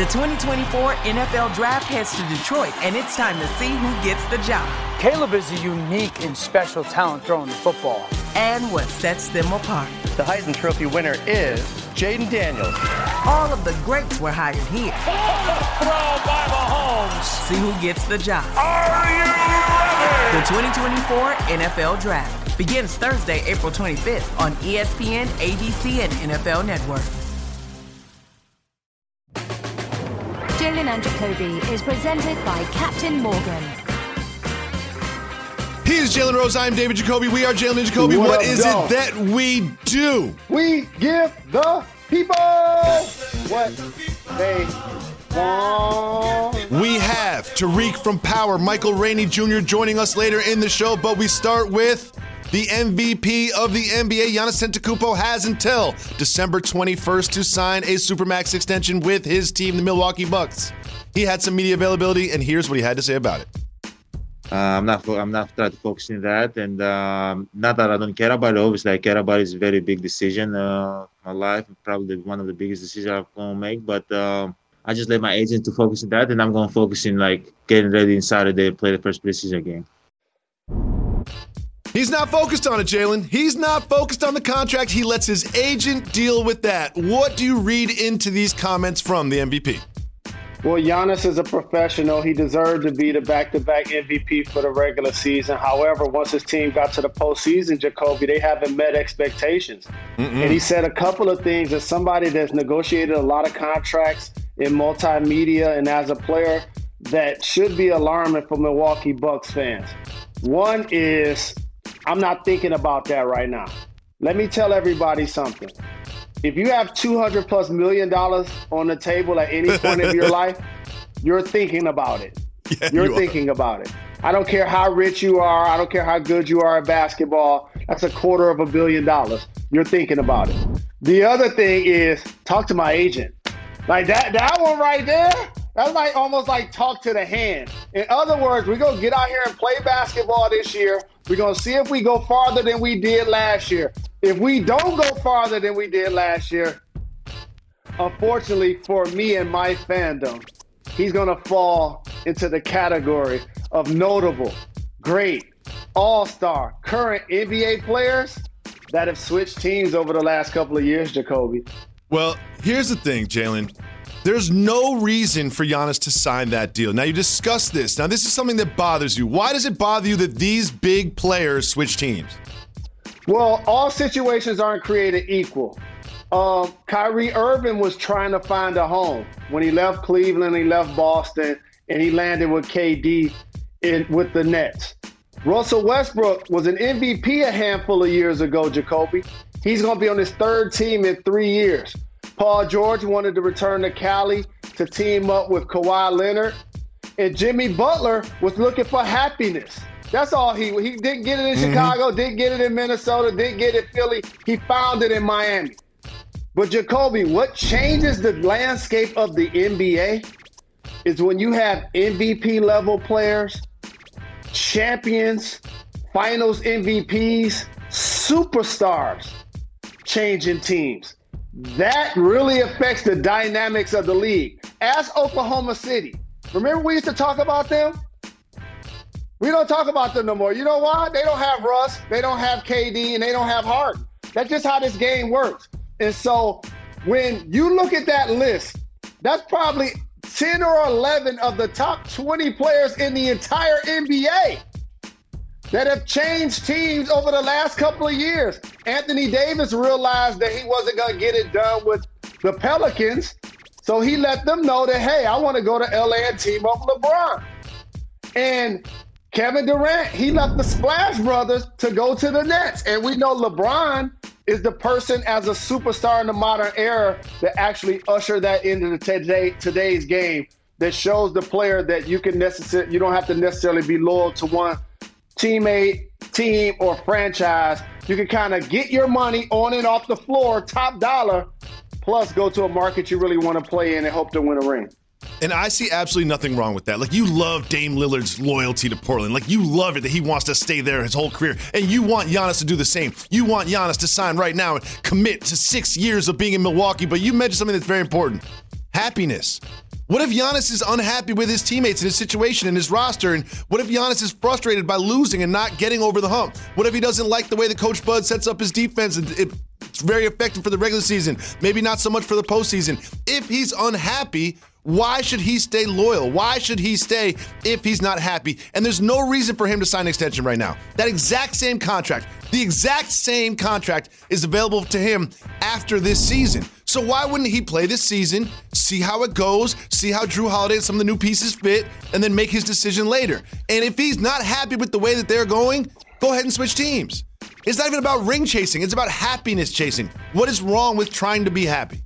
The 2024 NFL Draft heads to Detroit, and it's time to see who gets the job. Caleb is a unique and special talent throwing the football. And what sets them apart. The Heisman Trophy winner is Jaden Daniels. All of the greats were hired here. Throw by Mahomes. See who gets the job. Are you ready? The 2024 NFL Draft begins Thursday, April 25th on ESPN, ABC, and NFL Network. Jalen and Jacoby is presented by Captain Morgan. He is Jalen Rose. I am David Jacoby. We are Jalen and Jacoby. What is it that we do? We give the people what they want. We have Tariq from Power, Michael Rainey Jr. joining us later in the show, but we start with the MVP of the NBA. Giannis Antetokounmpo has until December 21st to sign a Supermax extension with his team, the Milwaukee Bucks. He had some media availability, and here's what he had to say about it. I'm not trying to focus on that, and not that I don't care about it. Obviously, I care about it. It's a very big decision. My life, probably one of the biggest decisions I'm going to make. But I just let my agent to focus on that, and I'm going to focus in getting ready on Saturday to play the first preseason game. He's not focused on it, Jalen. He's not focused on the contract. He lets his agent deal with that. What do you read into these comments from the MVP? Well, Giannis is a professional. He deserved to be the back-to-back MVP for the regular season. However, once his team got to the postseason, Jacoby, they haven't met expectations. And he said a couple of things as somebody that's negotiated a lot of contracts in multimedia and as a player that should be alarming for Milwaukee Bucks fans. One is, I'm not thinking about that right now. Let me tell everybody something. If you have $200+ million on the table at any point of your life, you're thinking about it. Yeah, you're thinking about it. I don't care how rich you are. I don't care how good you are at basketball. That's $250 million. You're thinking about it. The other thing is talk to my agent. Like that one right there, that's almost like talk to the hand. In other words, we're going to get out here and play basketball this year. We're going to see if we go farther than we did last year. If we don't go farther than we did last year, unfortunately for me and my fandom, he's going to fall into the category of notable, great, all-star, current NBA players that have switched teams over the last couple of years, Jacoby. Well, here's the thing, Jalen. There's no reason for Giannis to sign that deal. Now, you discussed this. Now, this is something that bothers you. Why does it bother you that these big players switch teams? Well, all situations aren't created equal. Kyrie Irving was trying to find a home. When he left Cleveland, he left Boston, and he landed with KD with the Nets. Russell Westbrook was an MVP a handful of years ago, Jacoby. He's going to be on his third team in 3 years. Paul George wanted to return to Cali to team up with Kawhi Leonard. And Jimmy Butler was looking for happiness. That's all he didn't get it in Chicago, didn't get it in Minnesota, didn't get it in Philly. He found it in Miami. But Jacoby, what changes the landscape of the NBA is when you have MVP level players, champions, finals MVPs, superstars changing teams. That really affects the dynamics of the league. Ask Oklahoma City. Remember we used to talk about them? We don't talk about them no more. You know why? They don't have Russ, they don't have KD, and they don't have Harden. That's just how this game works. And so when you look at that list, that's probably 10 or 11 of the top 20 players in the entire NBA that have changed teams over the last couple of years. Anthony Davis realized that he wasn't going to get it done with the Pelicans, so he let them know that, hey, I want to go to LA and team up with LeBron. And Kevin Durant, he left the Splash Brothers to go to the Nets. And we know LeBron is the person as a superstar in the modern era that actually ushered that into today's game, that shows the player that you don't have to necessarily be loyal to one teammate, team, or franchise. You can kind of get your money on and off the floor, top dollar, plus go to a market you really want to play in and hope to win a ring. And I see absolutely nothing wrong with that. Like, you love Dame Lillard's loyalty to Portland. Like, you love it that he wants to stay there his whole career. And you want Giannis to do the same. You want Giannis to sign right now and commit to 6 years of being in Milwaukee. But you mentioned something that's very important. Happiness. What if Giannis is unhappy with his teammates and his situation and his roster? And what if Giannis is frustrated by losing and not getting over the hump? What if he doesn't like the way that Coach Bud sets up his defense and it's very effective for the regular season, maybe not so much for the postseason? If he's unhappy, why should he stay loyal? Why should he stay if he's not happy? And there's no reason for him to sign an extension right now. That exact same contract, the exact same contract is available to him after this season. So why wouldn't he play this season, see how it goes, see how Jrue Holiday and some of the new pieces fit, and then make his decision later? And if he's not happy with the way that they're going, go ahead and switch teams. It's not even about ring chasing. It's about happiness chasing. What is wrong with trying to be happy?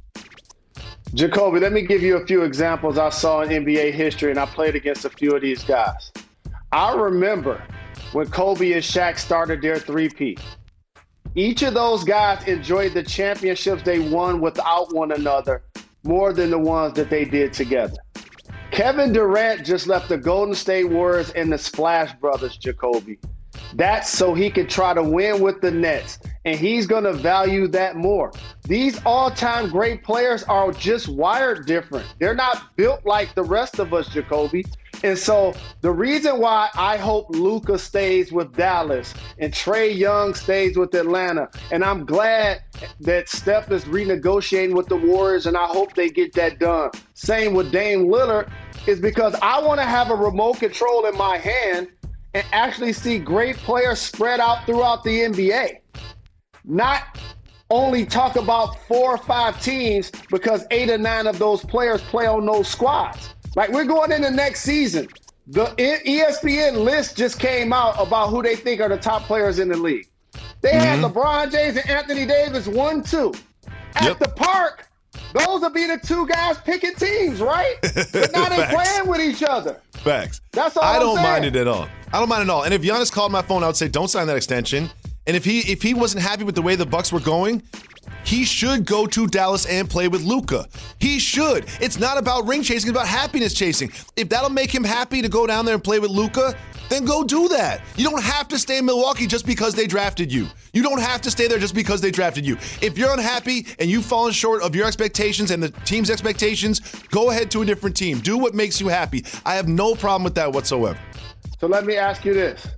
Jacoby, let me give you a few examples I saw in NBA history, and I played against a few of these guys. I remember when Kobe and Shaq started their three-peat. Each of those guys enjoyed the championships they won without one another more than the ones that they did together. Kevin Durant just left the Golden State Warriors and the Splash Brothers, Jacoby. That's so he could try to win with the Nets, and he's going to value that more. These all-time great players are just wired different. They're not built like the rest of us, Jacoby. And so the reason why I hope Luka stays with Dallas and Trae Young stays with Atlanta, and I'm glad that Steph is renegotiating with the Warriors, and I hope they get that done. Same with Dame Lillard, is because I want to have a remote control in my hand and actually see great players spread out throughout the NBA. Not only talk about 4 or 5 teams because 8 or 9 of those players play on those squads. Like, we're going into next season. The ESPN list just came out about who they think are the top players in the league. They had LeBron James and Anthony Davis 1-2. At the park, those will be the 2 guys picking teams, right? But now they're playing with each other. Facts. That's all I don't I'm saying. mind it at all. I don't mind it at all. And if Giannis called my phone, I would say, don't sign that extension. And if he wasn't happy with the way the Bucks were going, he should go to Dallas and play with Luka. He should. It's not about ring chasing, it's about happiness chasing. If that'll make him happy to go down there and play with Luka, then go do that. You don't have to stay in Milwaukee just because they drafted you. You don't have to stay there just because they drafted you. If you're unhappy and you've fallen short of your expectations and the team's expectations, go ahead to a different team. Do what makes you happy. I have no problem with that whatsoever. So let me ask you this.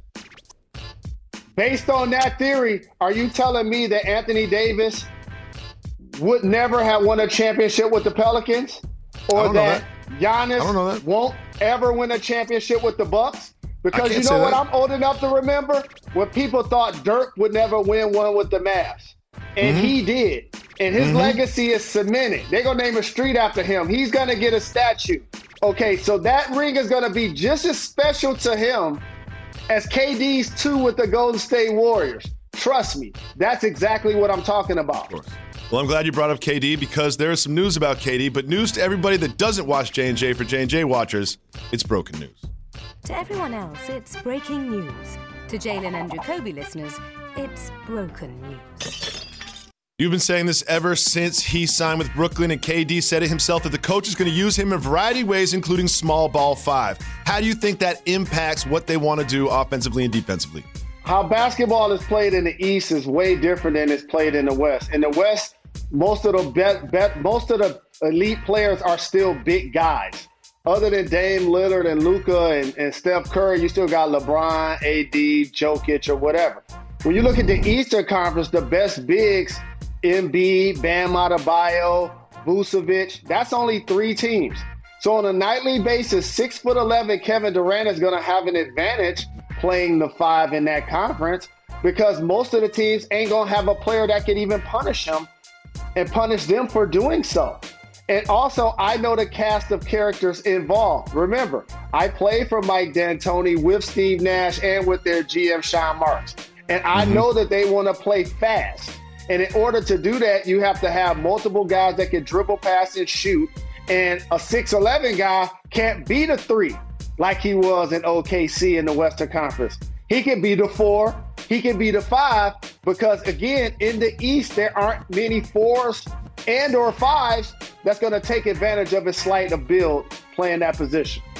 Based on that theory, are you telling me that Anthony Davis would never have won a championship with the Pelicans? Or that Giannis won't ever win a championship with the Bucks? Because you know what I'm old enough to remember? When people thought Dirk would never win one with the Mavs. And he did. And his legacy is cemented. They're going to name a street after him. He's going to get a statue. Okay, so that ring is going to be just as special to him as KD's 2 with the Golden State Warriors. Trust me, that's exactly what I'm talking about. Of course. Well, I'm glad you brought up KD because there is some news about KD, but news to everybody that doesn't watch J&J. For J&J watchers, it's broken news. To everyone else, it's breaking news. To Jalen and Jacoby listeners, it's broken news. You've been saying this ever since he signed with Brooklyn, and KD said it himself that the coach is going to use him in a variety of ways, including small ball 5. How do you think that impacts what they want to do offensively and defensively? How basketball is played in the East is way different than it's played in the West. In the West, most of the elite players are still big guys. Other than Dame Lillard and Luka and Steph Curry, you still got LeBron, AD, Jokic, or whatever. When you look at the Eastern Conference, the best bigs, Embiid, Bam Adebayo, Vucevic, that's only 3 teams. So on a nightly basis, 6'11" Kevin Durant is going to have an advantage playing the 5 in that conference because most of the teams ain't going to have a player that can even punish him and punish them for doing so. And also, I know the cast of characters involved. Remember, I played for Mike D'Antoni with Steve Nash and with their GM, Sean Marks. And I know that they want to play fast. And in order to do that, you have to have multiple guys that can dribble, pass, and shoot. And a 6'11" guy can't be the 3 like he was in OKC in the Western Conference. He can be the 4. He can be the 5 because, again, in the East, there aren't many 4s and or 5s that's going to take advantage of his sleight of build playing that position.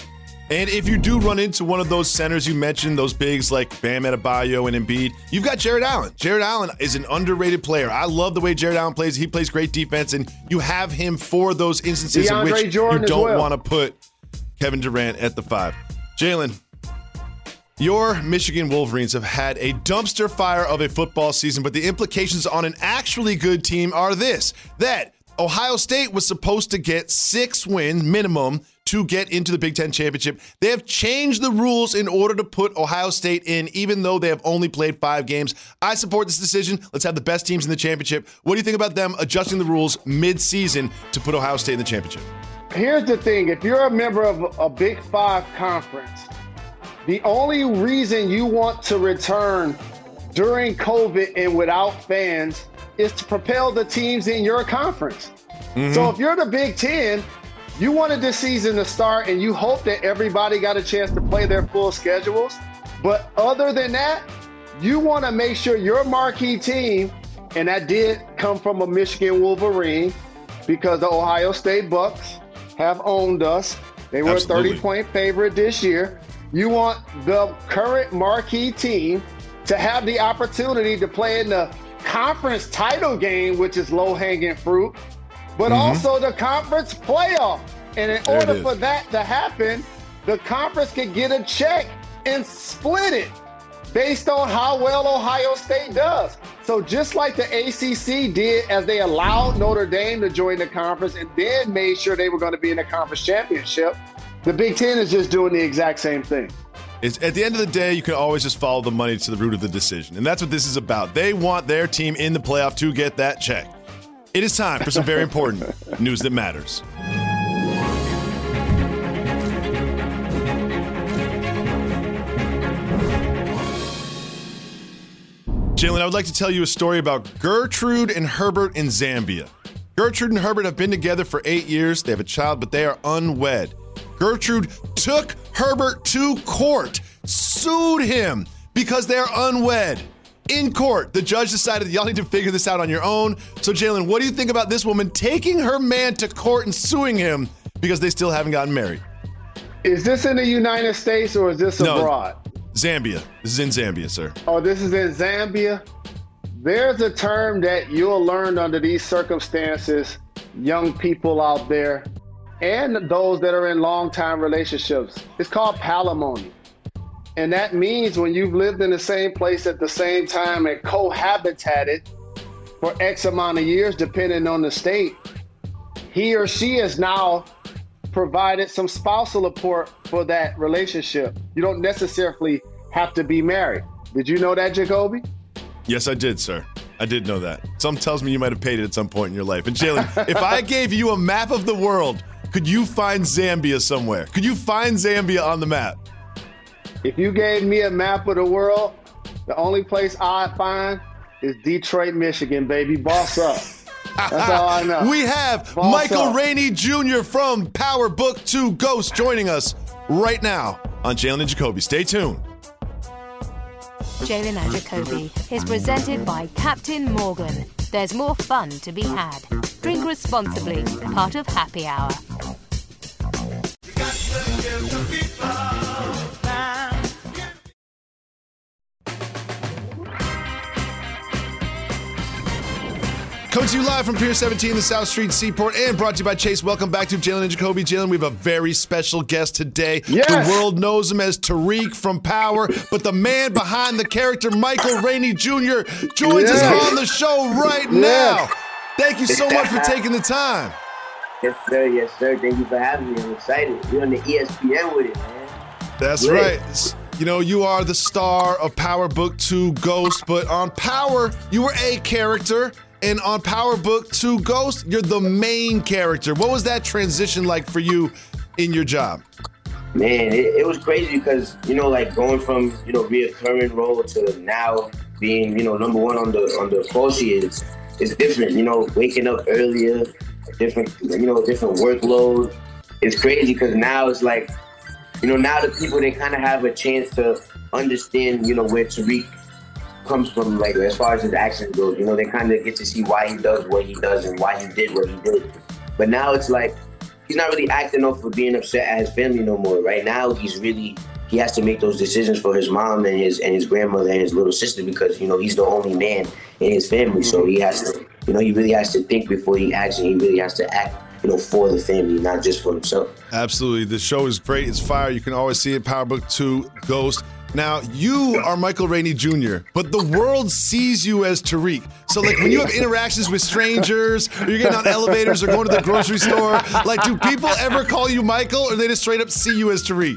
And if you do run into one of those centers you mentioned, those bigs like Bam Adebayo and Embiid, you've got Jared Allen. Jared Allen is an underrated player. I love the way Jared Allen plays. He plays great defense, and you have him for those instances in which you don't want to put Kevin Durant at the 5. Jalen, your Michigan Wolverines have had a dumpster fire of a football season, but the implications on an actually good team are this, that Ohio State was supposed to get 6 wins minimum to get into the Big Ten Championship. They have changed the rules in order to put Ohio State in, even though they have only played 5 games. I support this decision. Let's have the best teams in the championship. What do you think about them adjusting the rules mid-season to put Ohio State in the championship? Here's the thing. If you're a member of a Big 5 conference, the only reason you want to return during COVID and without fans is to propel the teams in your conference. Mm-hmm. So if you're the Big Ten, you wanted this season to start and you hope that everybody got a chance to play their full schedules. But other than that, you want to make sure your marquee team, and that did come from a Michigan Wolverine because the Ohio State Bucks have owned us. They were Absolutely. a 30-point favorite this year. You want the current marquee team to have the opportunity to play in the conference title game, which is low-hanging fruit, but also the conference playoff. And in order for that to happen, the conference can get a check and split it based on how well Ohio State does. So just like the ACC did as they allowed Notre Dame to join the conference and then made sure they were going to be in the conference championship, the Big Ten is just doing the exact same thing. It's, at the end of the day, you can always just follow the money to the root of the decision. And that's what this is about. They want their team in the playoff to get that check. It is time for some very important news that matters. Jalen, I would like to tell you a story about Gertrude and Herbert in Zambia. Gertrude and Herbert have been together for 8 years. They have a child, but they are unwed. Gertrude took Herbert to court, sued him because they're unwed. In court, the judge decided y'all need to figure this out on your own. So, Jalen, what do you think about this woman taking her man to court and suing him because they still haven't gotten married? Is this in the United States or is this abroad? Zambia. This is in Zambia, sir. Oh, this is in Zambia? There's a term that you'll learn under these circumstances, young people out there, and those that are in long-time relationships. It's called palimony. And that means when you've lived in the same place at the same time and cohabitated for X amount of years, depending on the state, he or she has now provided some spousal support for that relationship. You don't necessarily have to be married. Did you know that, Jacoby? Yes, I did, sir. I did know that. Something tells me you might have paid it at some point in your life. And Jalen, if I gave you a map of the world, could you find Zambia somewhere? Could you find Zambia on the map? If you gave me a map of the world, the only place I'd find is Detroit, Michigan, baby. Boss up. That's all I know. We have Boss Michael up. Rainey Jr. from Power Book 2 Ghost joining us right now on Jalen and Jacoby. Stay tuned. Jalen and Jacoby is presented by Captain Morgan. There's more fun to be had. Drink responsibly, part of Happy Hour. Coming to you live from Pier 17, the South Street Seaport, and brought to you by Chase. Welcome back to Jalen and Jacoby. Jalen, we have a very special guest today. Yes. The world knows him as Tariq from Power, but the man behind the character, Michael Rainey Jr., joins us on the show right now. Thank you so much for taking the time. Yes, sir. Yes, sir. Thank you for having me. I'm excited. You're on the ESPN with it, man. That's right. You know, you are the star of Power Book 2 Ghost, but on Power, you were a character. And on Power Book 2 Ghost, you're the main character. What was that transition like for you in your job? Man, it was crazy because, you know, like going from, you know, reoccurring role to now being, you know, number one on the call sheet is different. You know, waking up earlier, different workload. It's crazy because now it's like, you know, now the people, they kind of have a chance to understand, you know, where Tariq comes from, like as far as his actions goes. You know, they kind of get to see why he does what he does and why he did what he did. But now it's like, he's not really acting off for being upset at his family no more. Right now, he has to make those decisions for his mom and his grandmother and his little sister because, you know, he's the only man in his family. So he has to, you know, he really has to think before he acts, and he really has to act, you know, for the family, not just for himself. Absolutely. The show is great. It's fire. You can always see it. Power Book 2, Ghost. Now, you are Michael Rainey Jr., but the world sees you as Tariq. So, like, when you have interactions with strangers, or you're getting on elevators or going to the grocery store, like, do people ever call you Michael, or they just straight up see you as Tariq?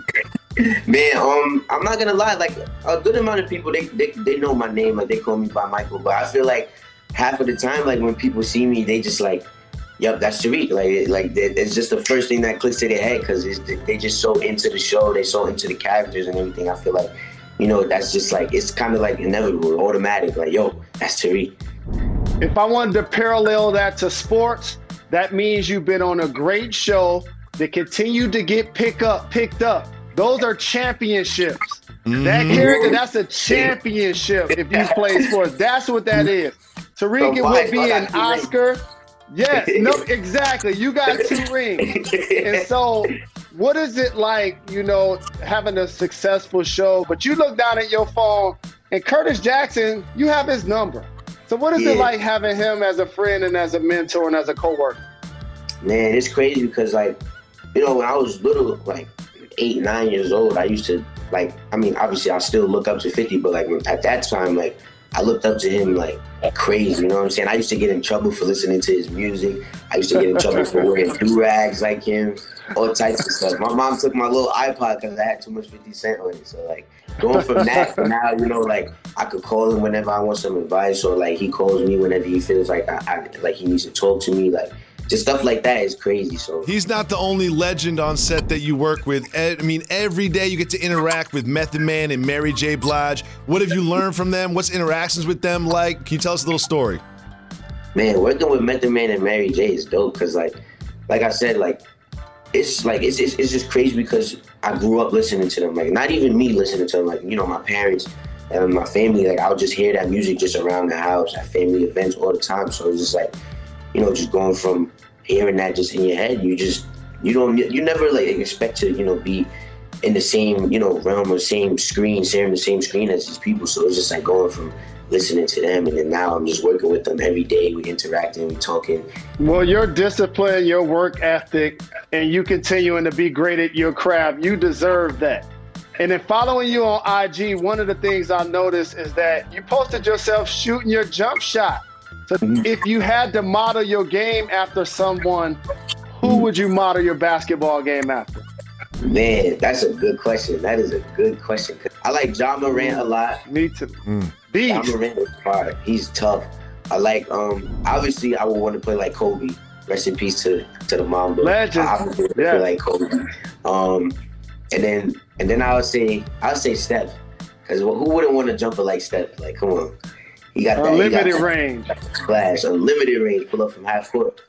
Man, I'm not gonna lie. Like, a good amount of people, they know my name, like, they call me by Michael. But I feel like half of the time, like, when people see me, they just like, yep, that's Tariq. Like it's just the first thing that clicks to their head because they just so into the show, they so into the characters and everything. I feel like, you know, that's just like, it's kind of like inevitable, automatic. Like, yo, that's Tariq. If I wanted to parallel that to sports, that means you've been on a great show that continued to get picked up. Those are championships. That character, that's a championship if you play sports. That's what that is. Tariq, it would be an Oscar. Yes, no, exactly. You got 2 rings. And so what is it like, you know, having a successful show, but you look down at your phone and Curtis Jackson, you have his number. So what is it like having him as a friend and as a mentor and as a coworker? Man, it's crazy because, like, you know, when I was little, like 8, 9 years old, I used to, like, I mean, obviously I still look up to 50, but like at that time, like, I looked up to him like crazy, you know what I'm saying? I used to get in trouble for listening to his music. I used to get in trouble for wearing do-rags like him, all types of stuff. My mom took my little iPod because I had too much 50 Cent on it. So, like, going from that to now, you know, like, I could call him whenever I want some advice, or, like, he calls me whenever he feels like like he needs to talk to me. Like, just stuff like that is crazy. So he's not the only legend on set that you work with. I mean, every day you get to interact with Method Man and Mary J. Blige. What have you learned from them? What's interactions with them like? Can you tell us a little story? Man, working with Method Man and Mary J. is dope because, like I said, like, it's just crazy because I grew up listening to them. Like, not even me listening to them. Like, you know, my parents and my family. Like, I'll just hear that music just around the house at family events all the time. So it's just like, you know, just going from hearing that just in your head, you never like expect to, you know, be in the same, you know, realm or same screen, sharing the same screen as these people. So it's just like going from listening to them, and then now I'm just working with them every day. We interacting, we talking. Well, your discipline, your work ethic, and you continuing to be great at your craft, you deserve that. And then following you on IG, one of the things I noticed is that you posted yourself shooting your jump shot. So if you had to model your game after someone, who would you model your basketball game after? Man, that's a good question. That is a good question. I like Ja Morant a lot. Me too. Ja Morant is hard. He's tough. I like, obviously I would want to play like Kobe. Rest in peace to the mom. Legend. I would play like Kobe. And then I would say Steph. Because who wouldn't want to jump it like Steph? Like, come on. He got that unlimited range. Splash, unlimited range. Pull up from half court.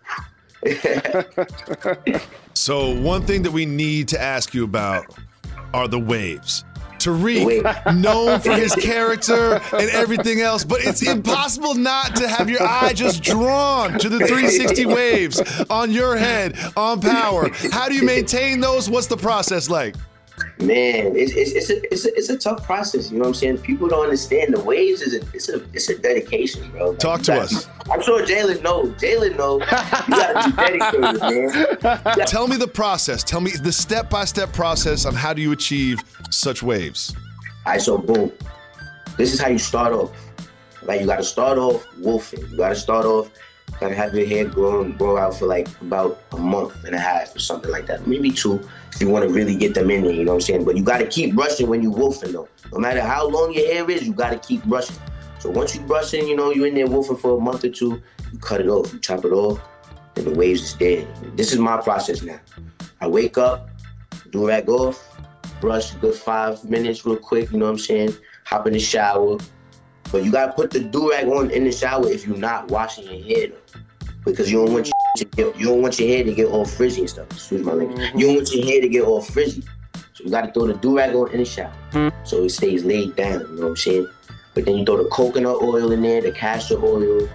So one thing that we need to ask you about are the waves. Tariq, known for his character and everything else, but it's impossible not to have your eye just drawn to the 360 waves on your head, on Power. How do you maintain those? What's the process like? Man, it's a tough process. You know what I'm saying? People don't understand the waves. It's a dedication, bro. Like, talk to us. I'm sure Jalen knows. You gotta be dedicated, man. Tell me the process. Tell me the step-by-step process on how do you achieve such waves. All right, so boom. This is how you start off. Like, you gotta start off wolfing. You gotta start off, gotta have your hair grow out for like about a month and a half or something like that. Maybe 2. If you want to really get them in there, you know what I'm saying? But you got to keep brushing when you wolfing, though. No matter how long your hair is, you got to keep brushing. So once you brushing, you know, you're in there wolfing for a month or 2, you cut it off, you chop it off, and the waves is dead. This is my process now. I wake up, do-rag off, brush a good 5 minutes real quick, you know what I'm saying? Hop in the shower. But you got to put the do-rag on in the shower if you're not washing your hair, though. Because you don't want your hair to get all frizzy and stuff. Excuse my language. You don't want your hair to get all frizzy. So you got to throw the do-rag on in the shower so it stays laid down, you know what I'm saying? But then you throw the coconut oil in there, the castor oil,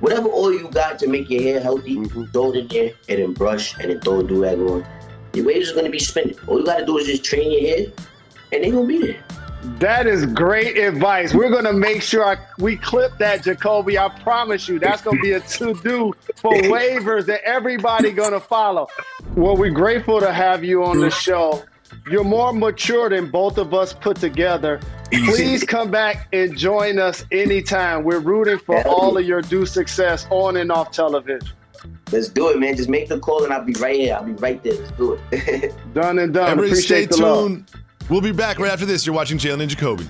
whatever oil you got to make your hair healthy, throw it in there and then brush and then throw a do-rag on. Your waves is going to be spinning. All you got to do is just train your hair and they're going to be there. That is great advice. We're going to make sure we clip that, Jacoby. I promise you, that's going to be a to-do for waivers that everybody going to follow. Well, we're grateful to have you on the show. You're more mature than both of us put together. Please come back and join us anytime. We're rooting for all of your due success on and off television. Let's do it, man. Just make the call and I'll be right here. I'll be right there. Let's do it. Done and done. Everybody Appreciate the tuned. love. We'll be back right after this. You're watching Jalen and Jacoby.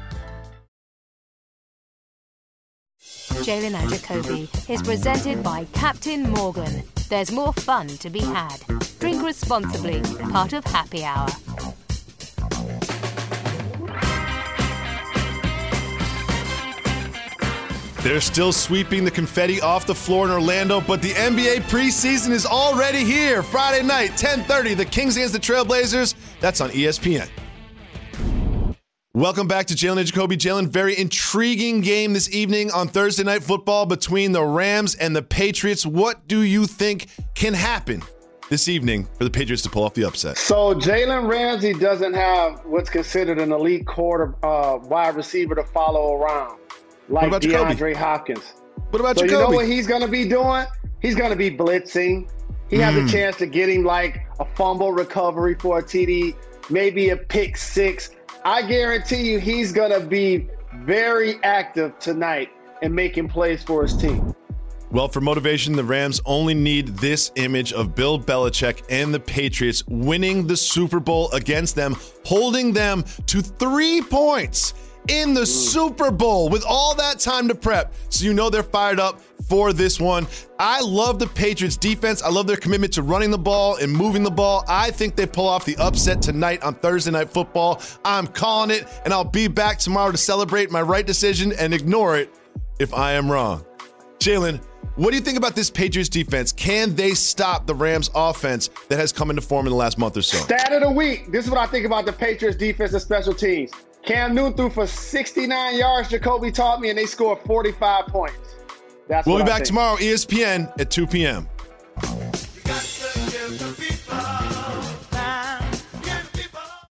Jalen and Jacoby is presented by Captain Morgan. There's more fun to be had. Drink responsibly. Part of Happy Hour. They're still sweeping the confetti off the floor in Orlando, but the NBA preseason is already here. Friday night, 10:30, the Kings against the Trailblazers. That's on ESPN. Welcome back to Jalen and Jacoby. Jalen, very intriguing game this evening on Thursday Night Football between the Rams and the Patriots. What do you think can happen this evening for the Patriots to pull off the upset? So Jalen Ramsey doesn't have what's considered an elite wide receiver to follow around. Like DeAndre Hopkins. What about Jacoby? You know what he's going to be doing? He's going to be blitzing. He has a chance to get him like a fumble recovery for a TD, maybe a pick six. I guarantee you he's going to be very active tonight and making plays for his team. Well, for motivation, the Rams only need this image of Bill Belichick and the Patriots winning the Super Bowl against them, holding them to 3 points in the Super Bowl with all that time to prep. So you know they're fired up for this one. I love the Patriots defense. I love their commitment to running the ball and moving the ball. I think they pull off the upset tonight on Thursday Night Football. I'm calling it, and I'll be back tomorrow to celebrate my right decision and ignore it if I am wrong. Jalen, what do you think about this Patriots defense? Can they stop the Rams offense that has come into form in the last month or so? Stat of the week. This is what I think about the Patriots defense and special teams. Cam Newton threw for 69 yards, Jacoby taught me, and they scored 45 points. We'll be back tomorrow, ESPN at 2 p.m.